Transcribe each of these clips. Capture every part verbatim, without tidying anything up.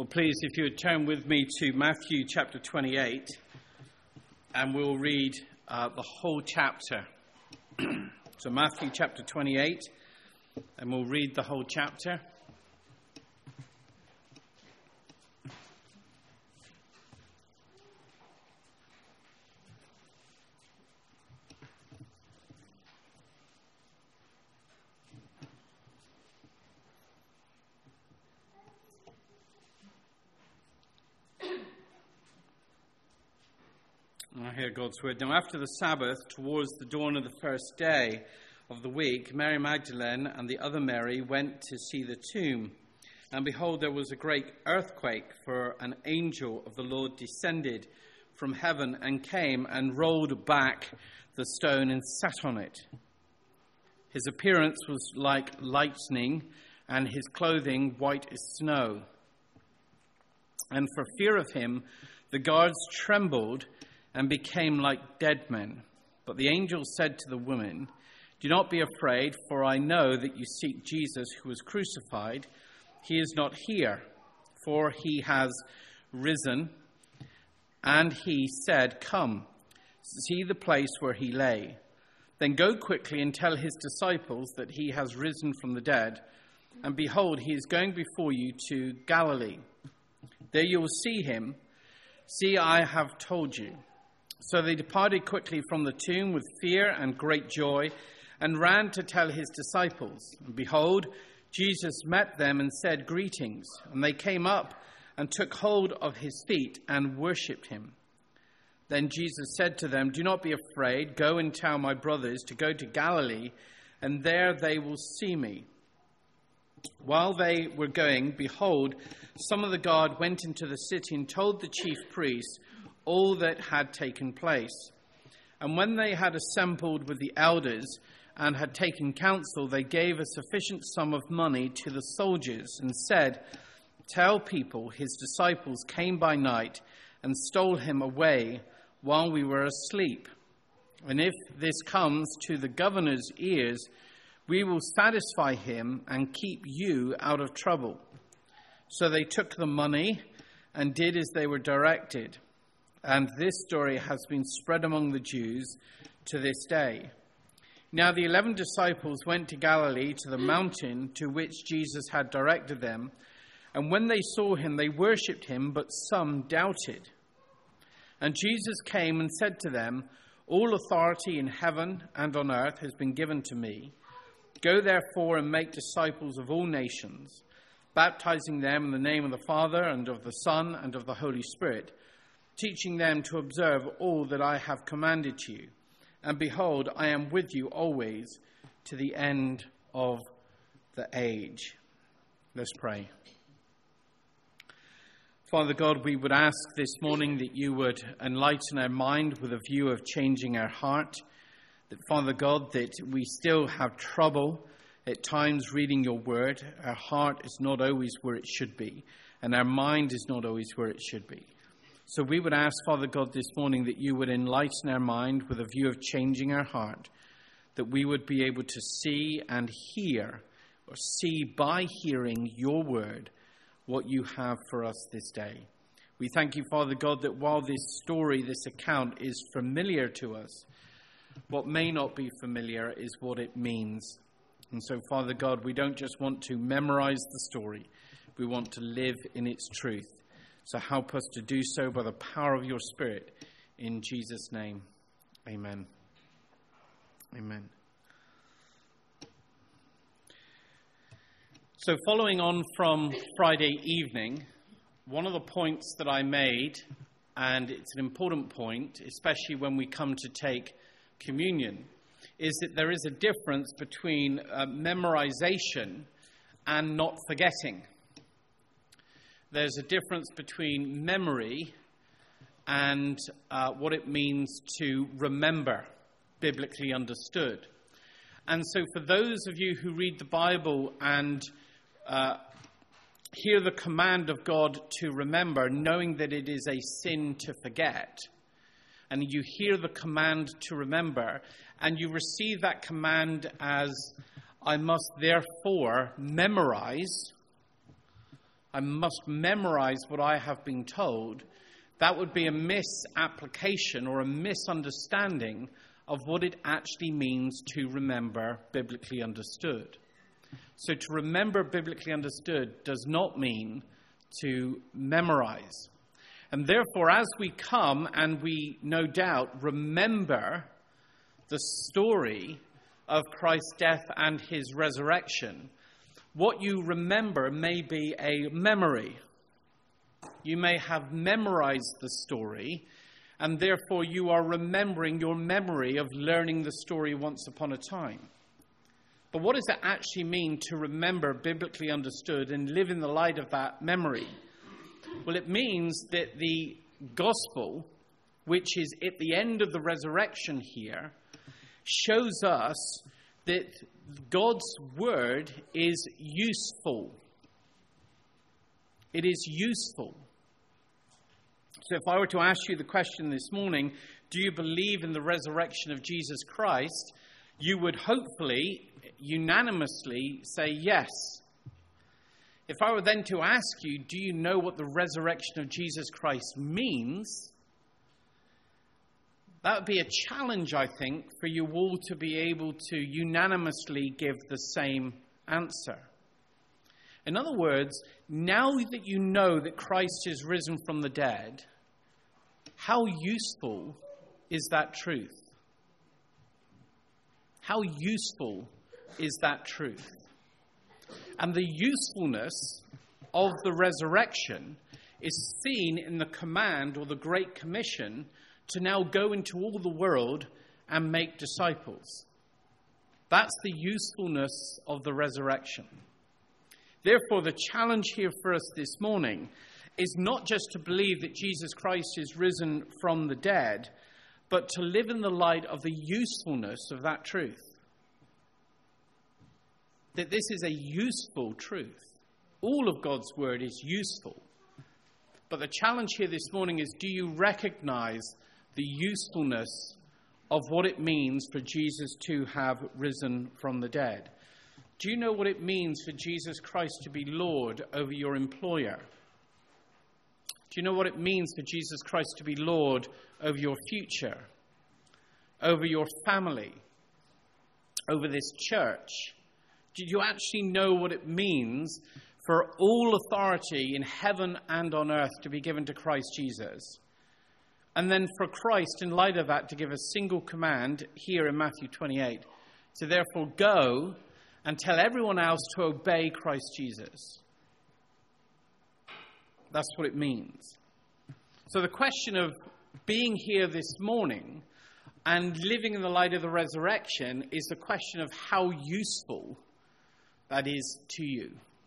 Well, please, if you would turn with me to Matthew chapter twenty-eight, and we'll read uh, the whole chapter. So Matthew chapter twenty-eight, and we'll read the whole chapter. I hear God's word. Now, after the Sabbath, towards the dawn of the first day of the week, Mary Magdalene and the other Mary went to see the tomb. And behold, there was a great earthquake, for an angel of the Lord descended from heaven and came and rolled back the stone and sat on it. His appearance was like lightning, and his clothing white as snow. And for fear of him, the guards trembled and became like dead men. But the angel said to the woman, "Do not be afraid, for I know that you seek Jesus who was crucified. He is not here, for he has risen. And he said, 'Come, see the place where he lay. Then go quickly and tell his disciples that he has risen from the dead. And behold, he is going before you to Galilee. There you will see him. See, I have told you.' So they departed quickly from the tomb with fear and great joy, and ran to tell his disciples. And behold, Jesus met them and said, 'Greetings.' And they came up and took hold of his feet and worshipped him. Then Jesus said to them, 'Do not be afraid. Go and tell my brothers to go to Galilee, and there they will see me.' While they were going, behold, some of the guard went into the city and told the chief priests all that had taken place. And when they had assembled with the elders and had taken counsel, they gave a sufficient sum of money to the soldiers and said, 'Tell people his disciples came by night and stole him away while we were asleep. And if this comes to the governor's ears, we will satisfy him and keep you out of trouble.' So they took the money and did as they were directed. And this story has been spread among the Jews to this day. Now the eleven disciples went to Galilee, to the mountain to which Jesus had directed them. And when they saw him, they worshipped him, but some doubted. And Jesus came and said to them, 'All authority in heaven and on earth has been given to me. Go therefore and make disciples of all nations, baptizing them in the name of the Father and of the Son and of the Holy Spirit, teaching them to observe all that I have commanded you. And behold, I am with you always to the end of the age.'" Let's pray. Father God, we would ask this morning that you would enlighten our mind with a view of changing our heart. That, Father God, that we still have trouble at times reading your word. Our heart is not always where it should be, and our mind is not always where it should be. So we would ask, Father God, this morning that you would enlighten our mind with a view of changing our heart, that we would be able to see and hear, or see by hearing your word, what you have for us this day. We thank you, Father God, that while this story, this account is familiar to us, what may not be familiar is what it means. And so, Father God, we don't just want to memorize the story, we want to live in its truth. So help us to do so by the power of your Spirit. In Jesus' name, amen. Amen. So following on from Friday evening, one of the points that I made, and it's an important point, especially when we come to take communion, is that there is a difference between uh, memorization and not forgetting. There's a difference between memory and uh, what it means to remember, biblically understood. And so for those of you who read the Bible and uh, hear the command of God to remember, knowing that it is a sin to forget, and you hear the command to remember, and you receive that command as, "I must therefore memorize," I must memorize what I have been told, that would be a misapplication or a misunderstanding of what it actually means to remember biblically understood. So to remember biblically understood does not mean to memorize. And therefore, as we come and we, no doubt, remember the story of Christ's death and his resurrection, what you remember may be a memory. You may have memorized the story, and therefore you are remembering your memory of learning the story once upon a time. But what does it actually mean to remember biblically understood and live in the light of that memory? Well, it means that the gospel, which is at the end of the resurrection here, shows us that God's word is useful. It is useful. So if I were to ask you the question this morning, do you believe in the resurrection of Jesus Christ? You would hopefully unanimously say yes. If I were then to ask you, do you know what the resurrection of Jesus Christ means? That would be a challenge, I think, for you all to be able to unanimously give the same answer. In other words, now that you know that Christ is risen from the dead, how useful is that truth? How useful is that truth? And the usefulness of the resurrection is seen in the command or the Great Commission to now go into all the world and make disciples. That's the usefulness of the resurrection. Therefore, the challenge here for us this morning is not just to believe that Jesus Christ is risen from the dead, but to live in the light of the usefulness of that truth. That this is a useful truth. All of God's word is useful. But the challenge here this morning is, do you recognize the usefulness of what it means for Jesus to have risen from the dead? Do you know what it means for Jesus Christ to be Lord over your employer? Do you know what it means for Jesus Christ to be Lord over your future, over your family, over this church? Do you actually know what it means for all authority in heaven and on earth to be given to Christ Jesus? And then for Christ, in light of that, to give a single command here in Matthew twenty-eight. To therefore go and tell everyone else to obey Christ Jesus. That's what it means. So the question of being here this morning and living in the light of the resurrection is the question of how useful that is to you.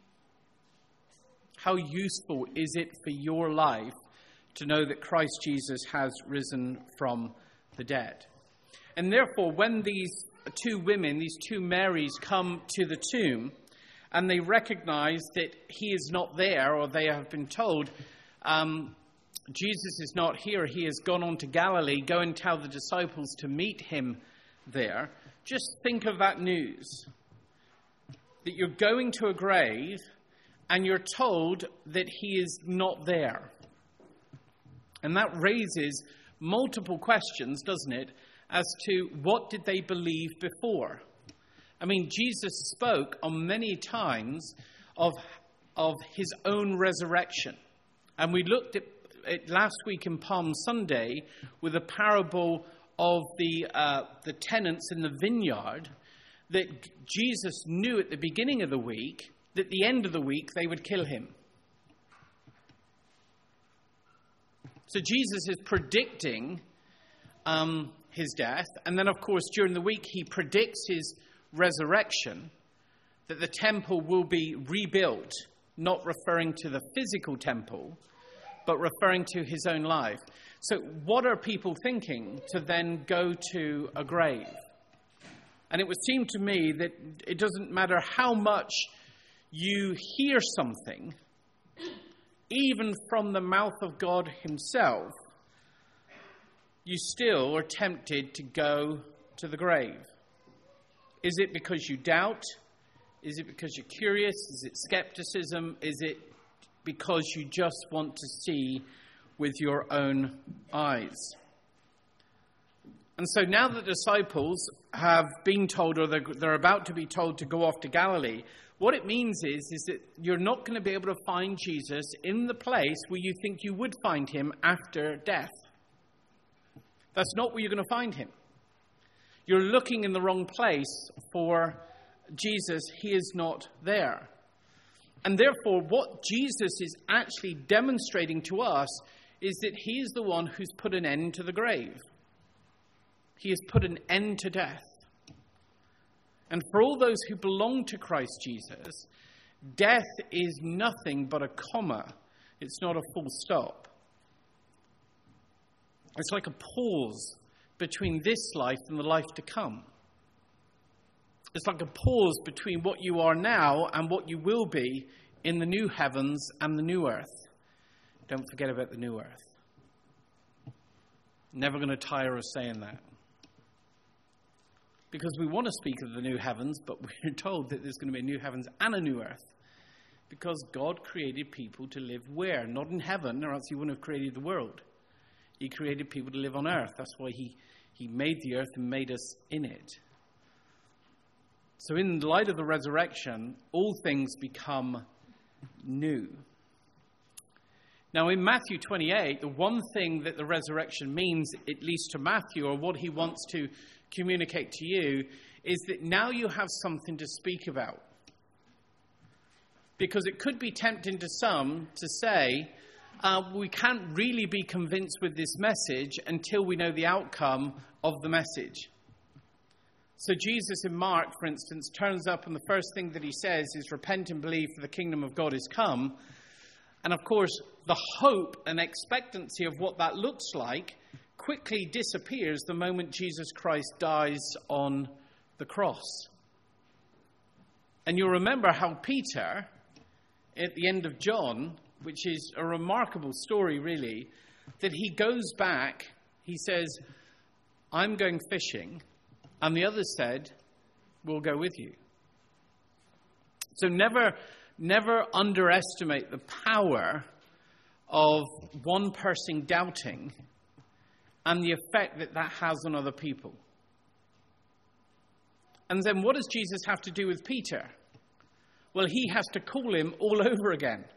How useful is it for your life to know that Christ Jesus has risen from the dead? And therefore, when these two women, these two Marys, come to the tomb and they recognize that he is not there, or they have been told, um, Jesus is not here, he has gone on to Galilee, go and tell the disciples to meet him there. Just think of that news. That you're going to a grave and you're told that he is not there. And that raises multiple questions, doesn't it, as to what did they believe before? I mean, Jesus spoke on many times of, of his own resurrection. And we looked at it last week in Palm Sunday with a parable of the, uh, the tenants in the vineyard, that Jesus knew at the beginning of the week that at the end of the week they would kill him. So Jesus is predicting um, his death. And then, of course, during the week he predicts his resurrection, that the temple will be rebuilt, not referring to the physical temple, but referring to his own life. So what are people thinking to then go to a grave? And it would seem to me that it doesn't matter how much you hear something, even from the mouth of God himself, you still are tempted to go to the grave. Is it because you doubt? Is it because you're curious? Is it skepticism? Is it because you just want to see with your own eyes. And so now the disciples have been told, or they're, they're about to be told, to go off to Galilee, what it means is, is that you're not going to be able to find Jesus in the place where you think you would find him after death. That's not where you're going to find him. You're looking in the wrong place for Jesus. He is not there. And therefore, what Jesus is actually demonstrating to us is that he is the one who's put an end to the grave. He has put an end to death. And for all those who belong to Christ Jesus, death is nothing but a comma. It's not a full stop. It's like a pause between this life and the life to come. It's like a pause between what you are now and what you will be in the new heavens and the new earth. Don't forget about the new earth. Never going to tire of saying that. Because we want to speak of the new heavens, but we're told that there's going to be a new heavens and a new earth. Because God created people to live where? Not in heaven, or else he wouldn't have created the world. He created people to live on earth. That's why he, he made the earth and made us in it. So in the light of the resurrection, all things become new. Now in Matthew twenty-eight, the one thing that the resurrection means, at least to Matthew, or what he wants to communicate to you, is that now you have something to speak about. Because it could be tempting to some to say, uh, we can't really be convinced with this message until we know the outcome of the message. So Jesus in Mark, for instance, turns up and the first thing that he says is, repent and believe, for the kingdom of God is come. And of course, the hope and expectancy of what that looks like quickly disappears the moment Jesus Christ dies on the cross. And you'll remember how Peter, at the end of John, which is a remarkable story really, that he goes back, he says, I'm going fishing, and the others said, we'll go with you. So never, never underestimate the power of one person doubting and the effect that that has on other people. And then what does Jesus have to do with Peter? Well, he has to call him all over again.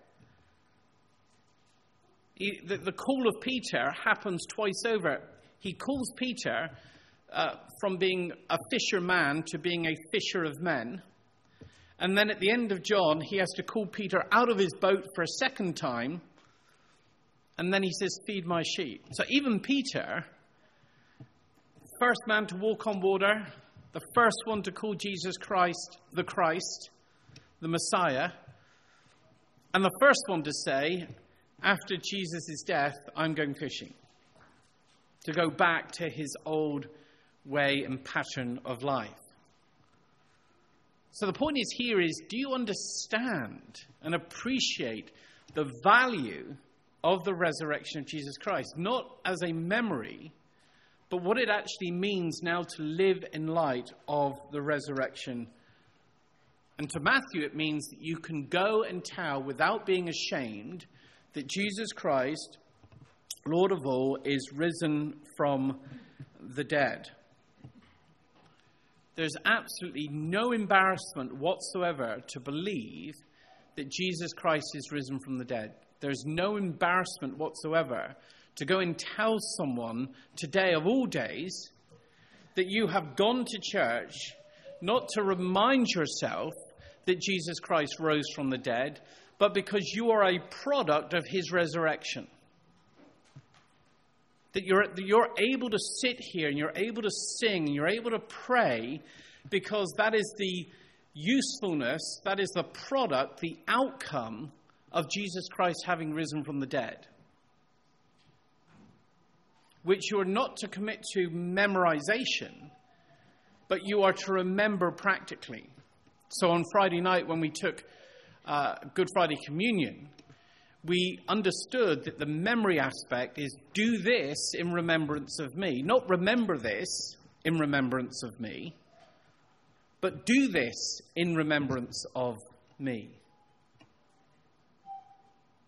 He, the, the call of Peter happens twice over. He calls Peter uh, from being a fisherman to being a fisher of men. And then at the end of John, he has to call Peter out of his boat for a second time. And then he says, feed my sheep. So even Peter, first man to walk on water, the first one to call Jesus Christ the Christ, the Messiah, and the first one to say, after Jesus' death, I'm going fishing. To go back to his old way and pattern of life. So the point is here is, do you understand and appreciate the value of the resurrection of Jesus Christ? Not as a memory, but what it actually means now to live in light of the resurrection. And to Matthew, it means that you can go and tell without being ashamed that Jesus Christ, Lord of all, is risen from the dead. There's absolutely no embarrassment whatsoever to believe that Jesus Christ is risen from the dead. There's no embarrassment whatsoever to go and tell someone today of all days that you have gone to church not to remind yourself that Jesus Christ rose from the dead, but because you are a product of his resurrection. That you're, that you're able to sit here and you're able to sing and you're able to pray because that is the usefulness, that is the product, the outcome of Jesus Christ having risen from the dead. Which you are not to commit to memorization, but you are to remember practically. So on Friday night when we took uh, Good Friday Communion, we understood that the memory aspect is do this in remembrance of me. Not remember this in remembrance of me, but do this in remembrance of me.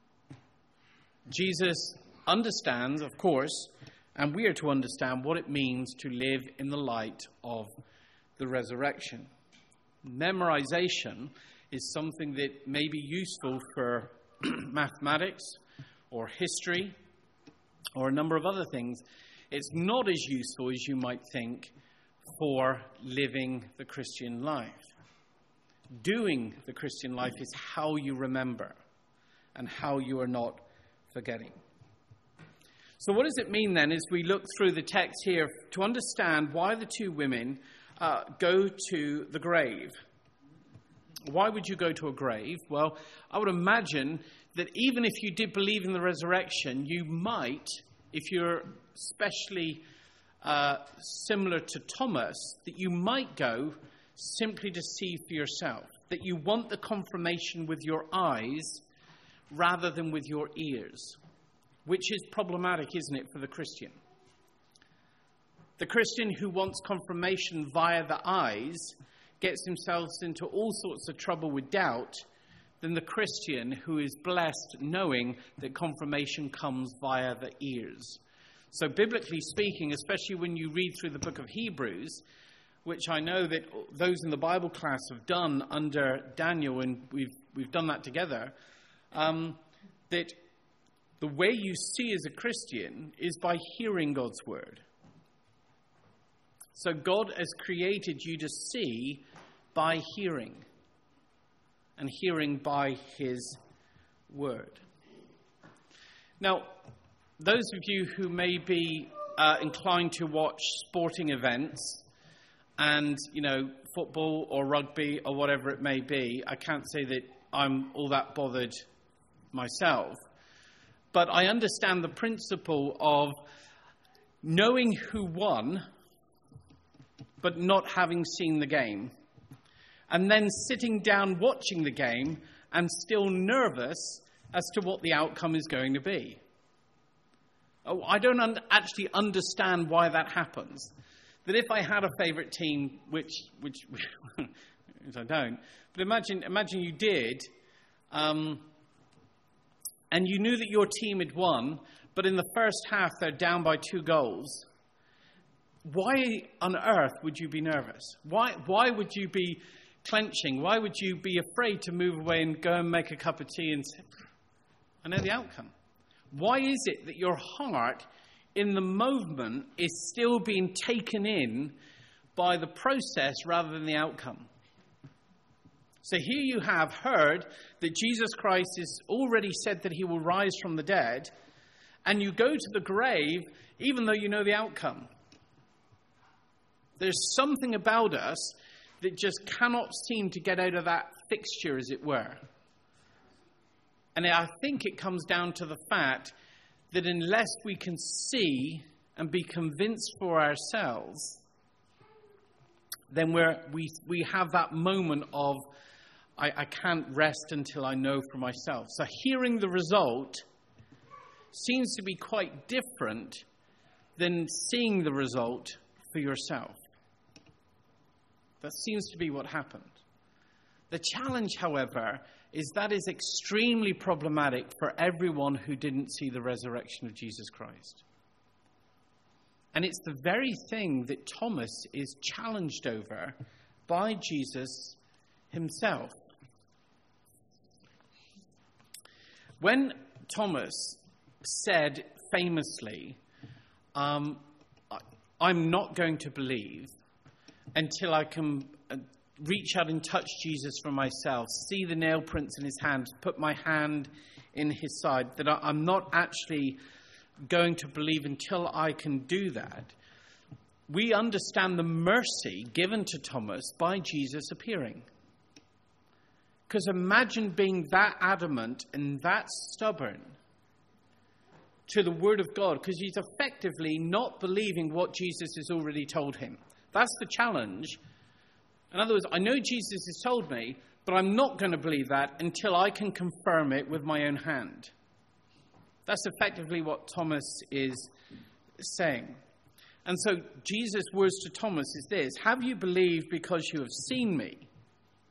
Jesus understands, of course, and we are to understand what it means to live in the light of the resurrection. Memorization is something that may be useful for mathematics or history or a number of other things. It's not as useful as you might think for living the Christian life. Doing the Christian life is how you remember and how you are not forgetting. So what does it mean then as we look through the text here to understand why the two women uh, go to the grave? Why would you go to a grave? Well, I would imagine that even if you did believe in the resurrection, you might, if you're especially uh, similar to Thomas, that you might go simply to see for yourself, that you want the confirmation with your eyes rather than with your ears, which is problematic, isn't it, for the Christian? The Christian who wants confirmation via the eyes gets themselves into all sorts of trouble with doubt than the Christian who is blessed knowing that confirmation comes via the ears. So biblically speaking, especially when you read through the book of Hebrews, which I know that those in the Bible class have done under Daniel, and we've we've done that together, um, that the way you see as a Christian is by hearing God's word. So God has created you to see by hearing, and hearing by his word. Now, those of you who may be uh, inclined to watch sporting events, and, you know, football or rugby or whatever it may be, I can't say that I'm all that bothered myself. But I understand the principle of knowing who won, but not having seen the game. And then sitting down watching the game and still nervous as to what the outcome is going to be. Oh, I don't un- actually understand why that happens. That if I had a favourite team, which, which, which I don't, but imagine, imagine you did, um, and you knew that your team had won, but in the first half they're down by two goals. Why on earth would you be nervous? Why, why would you be clenching? Why would you be afraid to move away and go and make a cup of tea and say, I know the outcome? Why is it that your heart in the moment is still being taken in by the process rather than the outcome? So here you have heard that Jesus Christ has already said that he will rise from the dead, and you go to the grave even though you know the outcome. There's something about us that just cannot seem to get out of that fixture, as it were. And I think it comes down to the fact that unless we can see and be convinced for ourselves, then we're, we we have that moment of, I, I can't rest until I know for myself. So hearing the result seems to be quite different than seeing the result for yourself. That seems to be what happened. The challenge, however, is that is extremely problematic for everyone who didn't see the resurrection of Jesus Christ. And it's the very thing that Thomas is challenged over by Jesus himself. When Thomas said famously, um, I'm not going to believe until I can reach out and touch Jesus for myself, see the nail prints in his hand, put my hand in his side, that I'm not actually going to believe until I can do that. We understand the mercy given to Thomas by Jesus appearing. Because imagine being that adamant and that stubborn to the word of God, because he's effectively not believing what Jesus has already told him. That's the challenge. In other words, I know Jesus has told me, but I'm not going to believe that until I can confirm it with my own hand. That's effectively what Thomas is saying. And so Jesus' words to Thomas is this: have you believed because you have seen me?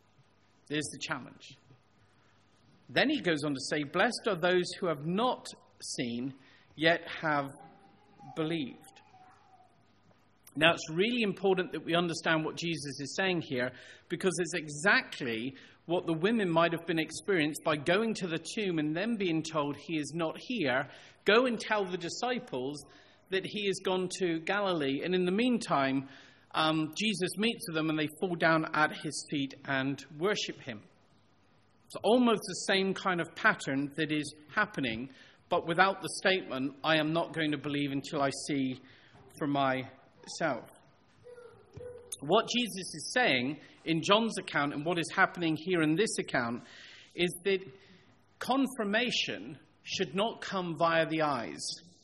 There's the challenge. Then he goes on to say, blessed are those who have not seen, yet have believed. Now, it's really important that we understand what Jesus is saying here, because it's exactly what the women might have been experienced by going to the tomb and then being told he is not here. Go and tell the disciples that he has gone to Galilee. And in the meantime, um, Jesus meets with them and they fall down at his feet and worship him. It's almost the same kind of pattern that is happening, but without the statement, I am not going to believe until I see for myself. What Jesus is saying in John's account and what is happening here in this account is that confirmation should not come via the eyes.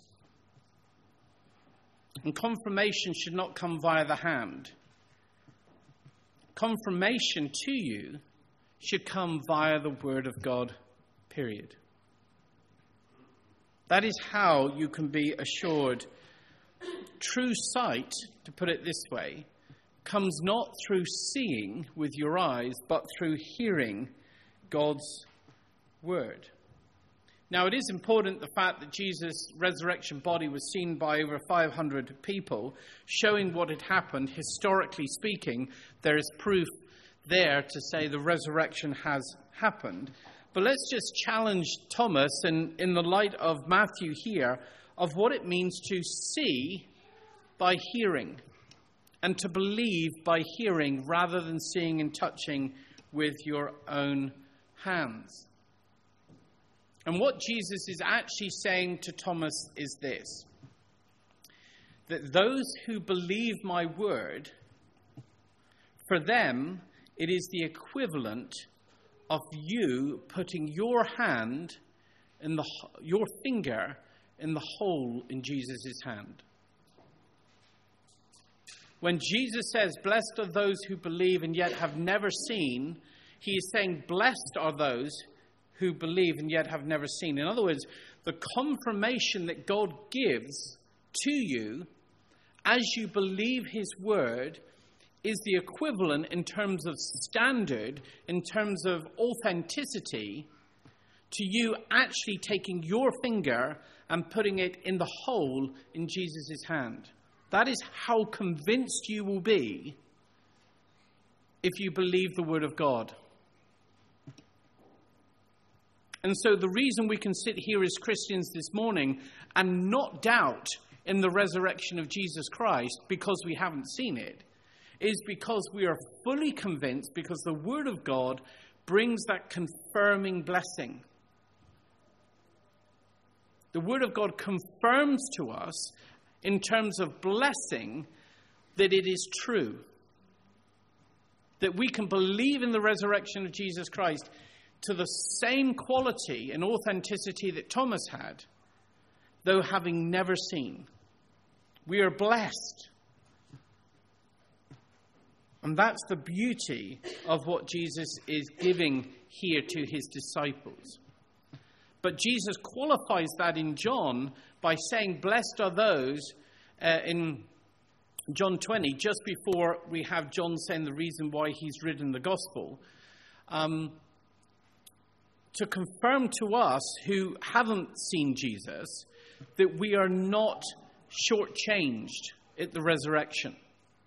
And confirmation should not come via the hand. Confirmation to you should come via the Word of God, period. That is how you can be assured. True sight, to put it this way, comes not through seeing with your eyes, but through hearing God's word. Now, it is important the fact that Jesus' resurrection body was seen by over five hundred people, showing what had happened. Historically speaking, there is proof there to say the resurrection has happened. But let's just challenge Thomas, and in the light of Matthew here, of what it means to see by hearing, and to believe by hearing rather than seeing and touching with your own hands. And what Jesus is actually saying to Thomas is this: that those who believe my word, for them it is the equivalent of you putting your hand in the your finger in the hole in Jesus' hand. When Jesus says, blessed are those who believe and yet have never seen, he is saying, blessed are those who believe and yet have never seen. In other words, the confirmation that God gives to you as you believe his word is the equivalent in terms of standard, in terms of authenticity, to you actually taking your finger and putting it in the hole in Jesus' hand. That is how convinced you will be if you believe the word of God. And so the reason we can sit here as Christians this morning and not doubt in the resurrection of Jesus Christ because we haven't seen it is because we are fully convinced, because the word of God brings that confirming blessing. The word of God confirms to us in terms of blessing that it is true. That we can believe in the resurrection of Jesus Christ to the same quality and authenticity that Thomas had, though having never seen. We are blessed. And that's the beauty of what Jesus is giving here to his disciples. But Jesus qualifies that in John by saying, blessed are those, uh, in John twenty, just before we have John saying the reason why he's written the gospel, um, to confirm to us who haven't seen Jesus that we are not shortchanged at the resurrection.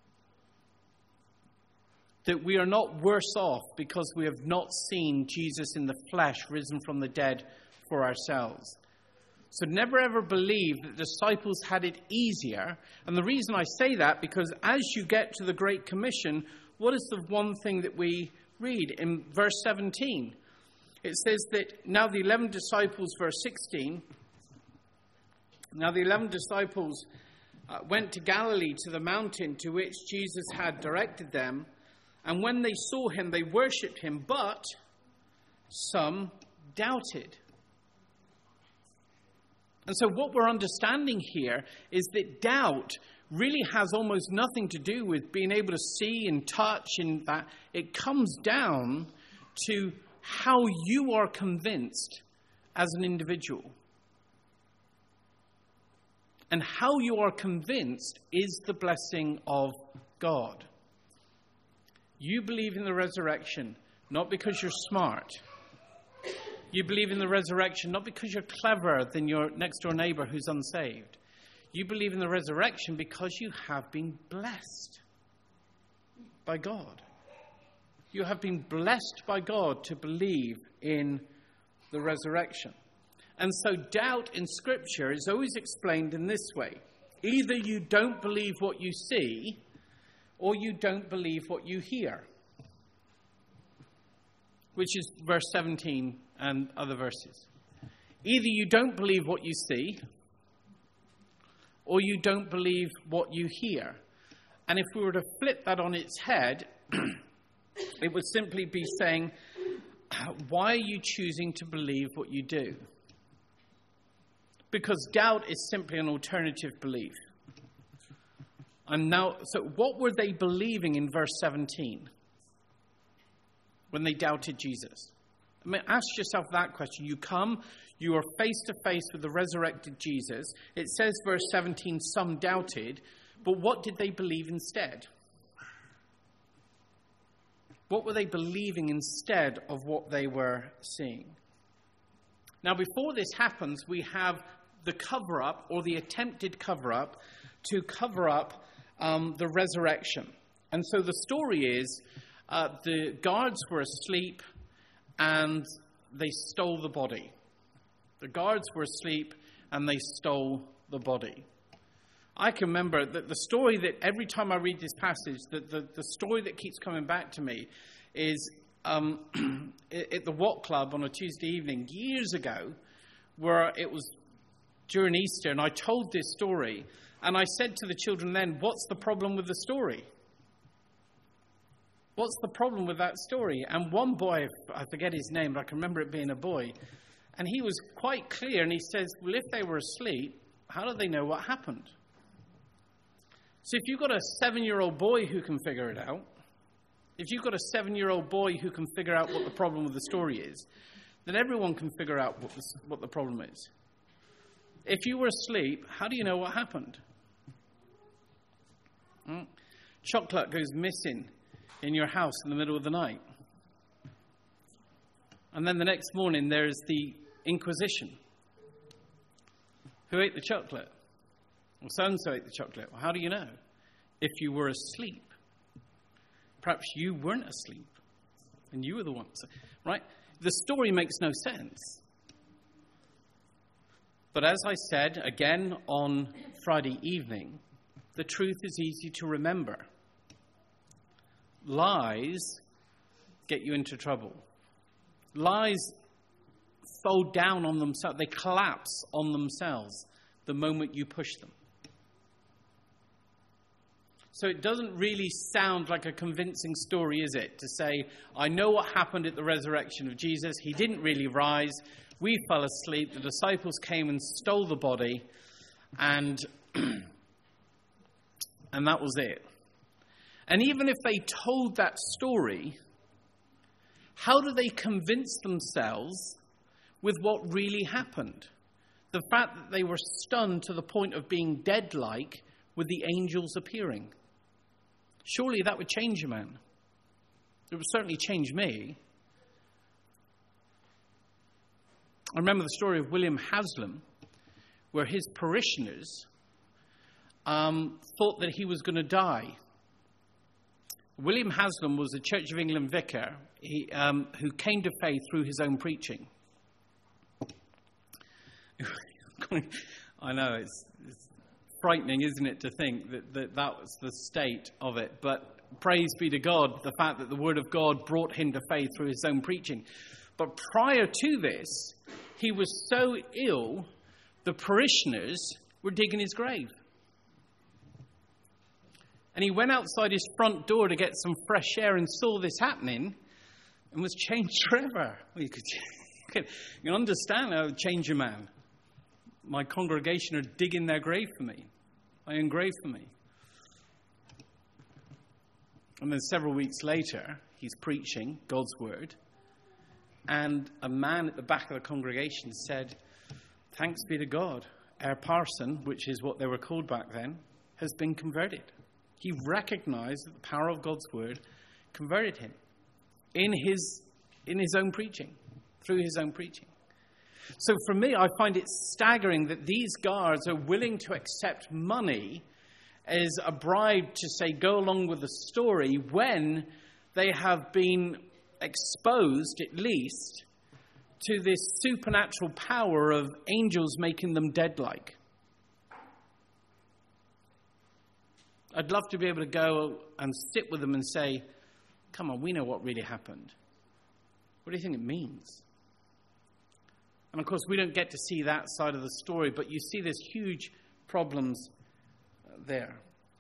That we are not worse off because we have not seen Jesus in the flesh risen from the dead for ourselves. So never ever believe that the disciples had it easier. And the reason I say that, because as you get to the Great Commission, what is the one thing that we read in verse seventeen? It says that now the eleven disciples, verse sixteen, now the eleven disciples uh, went to Galilee, to the mountain to which Jesus had directed them. And when they saw him, they worshipped him, but some doubted. And so what we're understanding here is that doubt really has almost nothing to do with being able to see and touch, and that it comes down to how you are convinced as an individual. And how you are convinced is the blessing of God. You believe in the resurrection, not because you're smart. You believe in the resurrection not because you're cleverer than your next door neighbor who's unsaved. You believe in the resurrection because you have been blessed by God. You have been blessed by God to believe in the resurrection. And so doubt in Scripture is always explained in this way. Either you don't believe what you see, or you don't believe what you hear. Which is verse seventeen and other verses. Either you don't believe what you see, or you don't believe what you hear. And if we were to flip that on its head, it would simply be saying, why are you choosing to believe what you do? Because doubt is simply an alternative belief. And now, so what were they believing in verse seventeen when they doubted Jesus? I mean, ask yourself that question. You come, you are face to face with the resurrected Jesus. It says, verse seventeen, some doubted, but what did they believe instead? What were they believing instead of what they were seeing? Now, before this happens, we have the cover-up, or the attempted cover-up, to cover up um, the resurrection. And so the story is, uh, the guards were asleep, and they stole the body. The guards were asleep, and they stole the body. I can remember that the story that every time I read this passage, that the, the story that keeps coming back to me is um, at the Watt Club on a Tuesday evening years ago, where it was during Easter, and I told this story, and I said to the children then, what's the problem with the story? What's the problem with that story? And one boy, I forget his name, but I can remember it being a boy, and he was quite clear, and he says, well, if they were asleep, how do they know what happened? So if you've got a seven-year-old boy who can figure it out, if you've got a seven-year-old boy who can figure out what the problem with the story is, then everyone can figure out what the, what the problem is. If you were asleep, how do you know what happened? Hmm? Chocolate goes missing in your house in the middle of the night. And then the next morning there's the Inquisition. Who ate the chocolate? Well, so-and-so ate the chocolate. Well, how do you know? If you were asleep. Perhaps you weren't asleep, and you were the ones. Right? The story makes no sense. But as I said, again, on Friday evening, the truth is easy to remember. Lies get you into trouble. Lies fold down on themselves. They collapse on themselves the moment you push them. So it doesn't really sound like a convincing story, is it? To say, I know what happened at the resurrection of Jesus. He didn't really rise. We fell asleep. The disciples came and stole the body. And, and that was it. And even if they told that story, how do they convince themselves with what really happened? The fact that they were stunned to the point of being dead-like with the angels appearing. Surely that would change a man. It would certainly change me. I remember the story of William Haslam, where his parishioners um, thought that he was going to die. William Haslam was a Church of England vicar he, um, who came to faith through his own preaching. I know, it's, it's frightening, isn't it, to think that, that that was the state of it. But praise be to God, the fact that the Word of God brought him to faith through his own preaching. But prior to this, he was so ill, the parishioners were digging his grave. And he went outside his front door to get some fresh air and saw this happening and was changed forever. Well, you, could, you, can, you can understand how it would change a man. My congregation are digging their grave for me, my own grave for me. And then several weeks later, he's preaching God's word. And a man at the back of the congregation said, thanks be to God, our parson, which is what they were called back then, has been converted. He recognized that the power of God's word converted him in his, in his own preaching. through his own preaching. So for me, I find it staggering that these guards are willing to accept money as a bribe to say, go along with the story, when they have been exposed, at least, to this supernatural power of angels making them dead-like. I'd love to be able to go and sit with them and say, come on, we know what really happened. What do you think it means? And of course, we don't get to see that side of the story, but you see there's huge problems there.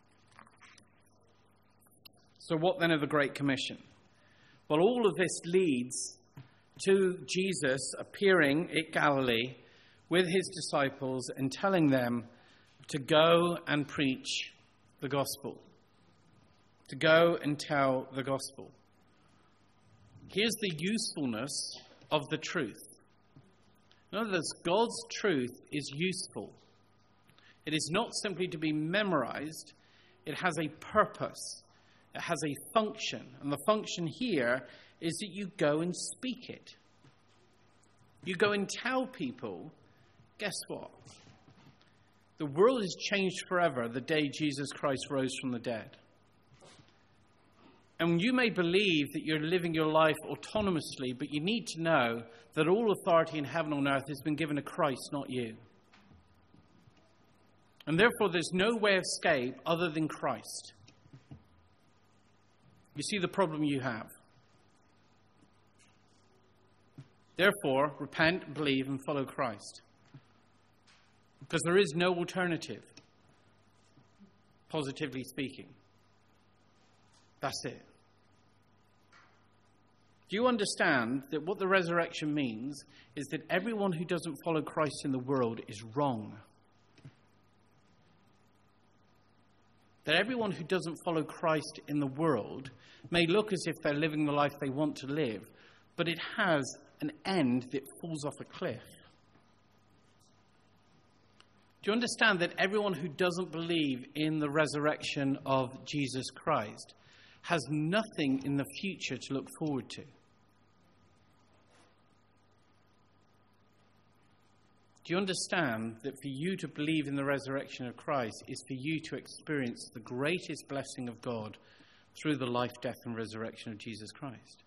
So what then of the Great Commission? Well, all of this leads to Jesus appearing at Galilee with his disciples and telling them to go and preach the gospel. To go and tell the gospel. Here's the usefulness of the truth. In other words, God's truth is useful. It is not simply to be memorized. It has a purpose. It has a function. And the function here is that you go and speak it. You go and tell people, guess what? The world is changed forever the day Jesus Christ rose from the dead. And you may believe that you're living your life autonomously, but you need to know that all authority in heaven and on earth has been given to Christ, not you. And therefore, there's no way of escape other than Christ. You see the problem you have. Therefore, repent, believe, and follow Christ. Because there is no alternative, positively speaking. That's it. Do you understand that what the resurrection means is that everyone who doesn't follow Christ in the world is wrong? That everyone who doesn't follow Christ in the world may look as if they're living the life they want to live, but it has an end that falls off a cliff. Do you understand that everyone who doesn't believe in the resurrection of Jesus Christ has nothing in the future to look forward to? Do you understand that for you to believe in the resurrection of Christ is for you to experience the greatest blessing of God through the life, death, and resurrection of Jesus Christ?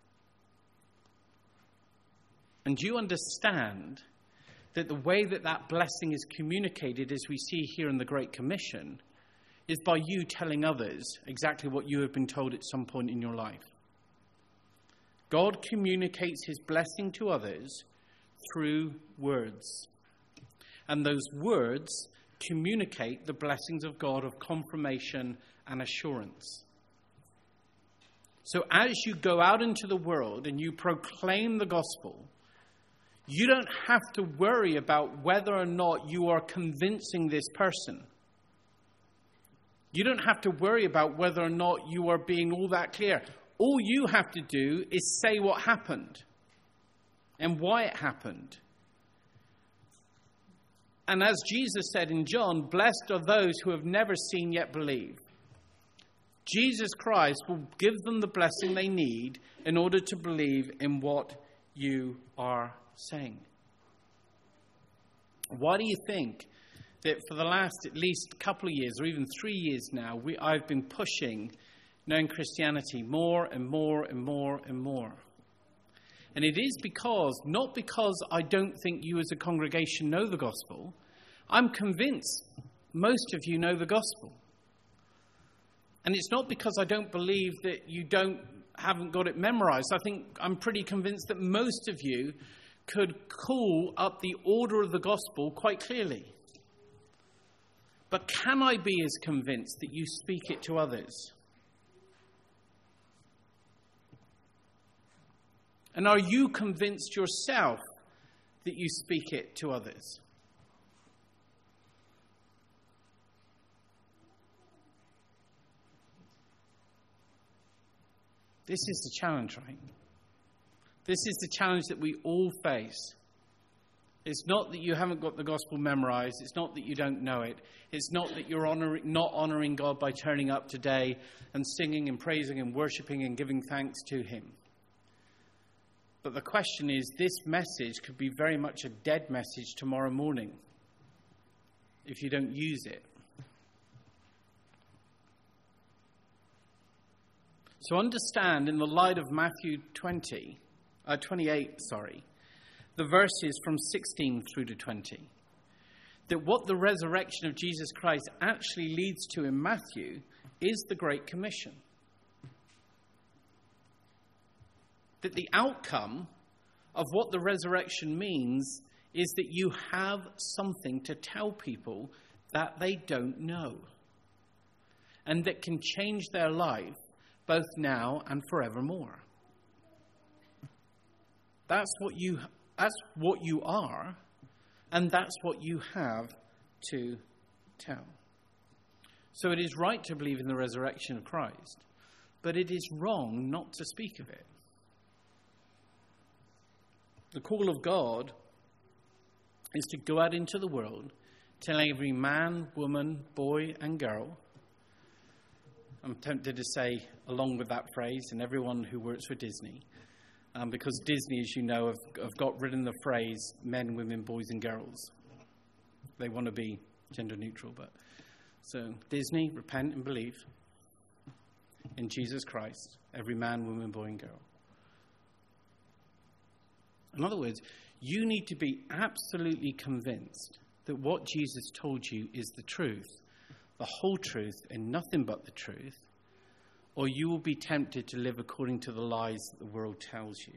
And do you understand that the way that that blessing is communicated, as we see here in the Great Commission, is by you telling others exactly what you have been told at some point in your life? God communicates his blessing to others through words. And those words communicate the blessings of God of confirmation and assurance. So as you go out into the world and you proclaim the gospel, you don't have to worry about whether or not you are convincing this person. You don't have to worry about whether or not you are being all that clear. All you have to do is say what happened and why it happened. And as Jesus said in John, blessed are those who have never seen yet believe. Jesus Christ will give them the blessing they need in order to believe in what you are saying. Why do you think that for the last at least couple of years, or even three years now, we, I've been pushing knowing Christianity more and more and more and more? And it is because, not because I don't think you as a congregation know the gospel. I'm convinced most of you know the gospel. And it's not because I don't believe that you don't haven't got it memorized. I think I'm pretty convinced that most of you could call up the order of the gospel quite clearly. But can I be as convinced that you speak it to others? And are you convinced yourself that you speak it to others? This is the challenge, right? This is the challenge that we all face. It's not that you haven't got the gospel memorized. It's not that you don't know it. It's not that you're honoring, not honoring God by turning up today and singing and praising and worshipping and giving thanks to him. But the question is, this message could be very much a dead message tomorrow morning if you don't use it. So understand, in the light of Matthew twenty, uh, twenty-eight, sorry, the verses from sixteen through to twenty, that what the resurrection of Jesus Christ actually leads to in Matthew is the Great Commission. That the outcome of what the resurrection means is that you have something to tell people that they don't know, and that can change their life both now and forevermore. That's what you, that's what you are, and that's what you have to tell. So it is right to believe in the resurrection of Christ, but it is wrong not to speak of it. The call of God is to go out into the world, telling every man, woman, boy, and girl. I'm tempted to say, along with that phrase, and everyone who works for Disney, um, because Disney, as you know, have, have got rid of the phrase men, women, boys, and girls. They want to be gender neutral, but so Disney, repent and believe in Jesus Christ, every man, woman, boy, and girl. In other words, you need to be absolutely convinced that what Jesus told you is the truth, the whole truth, and nothing but the truth, or you will be tempted to live according to the lies that the world tells you.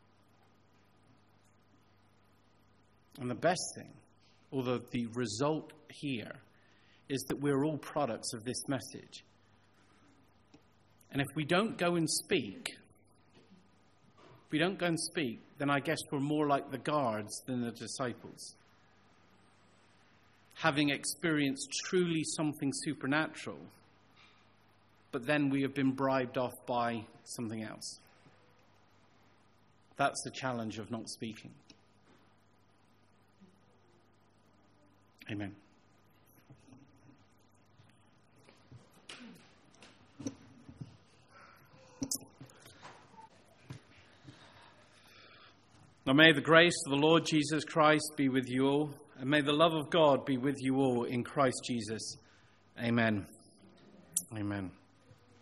And the best thing, although the result here, is that we're all products of this message. And if we don't go and speak, if we don't go and speak, then I guess we're more like the guards than the disciples. Having experienced truly something supernatural, but then we have been bribed off by something else. That's the challenge of not speaking. Amen. Now may the grace of the Lord Jesus Christ be with you all, and may the love of God be with you all in Christ Jesus. Amen. Amen.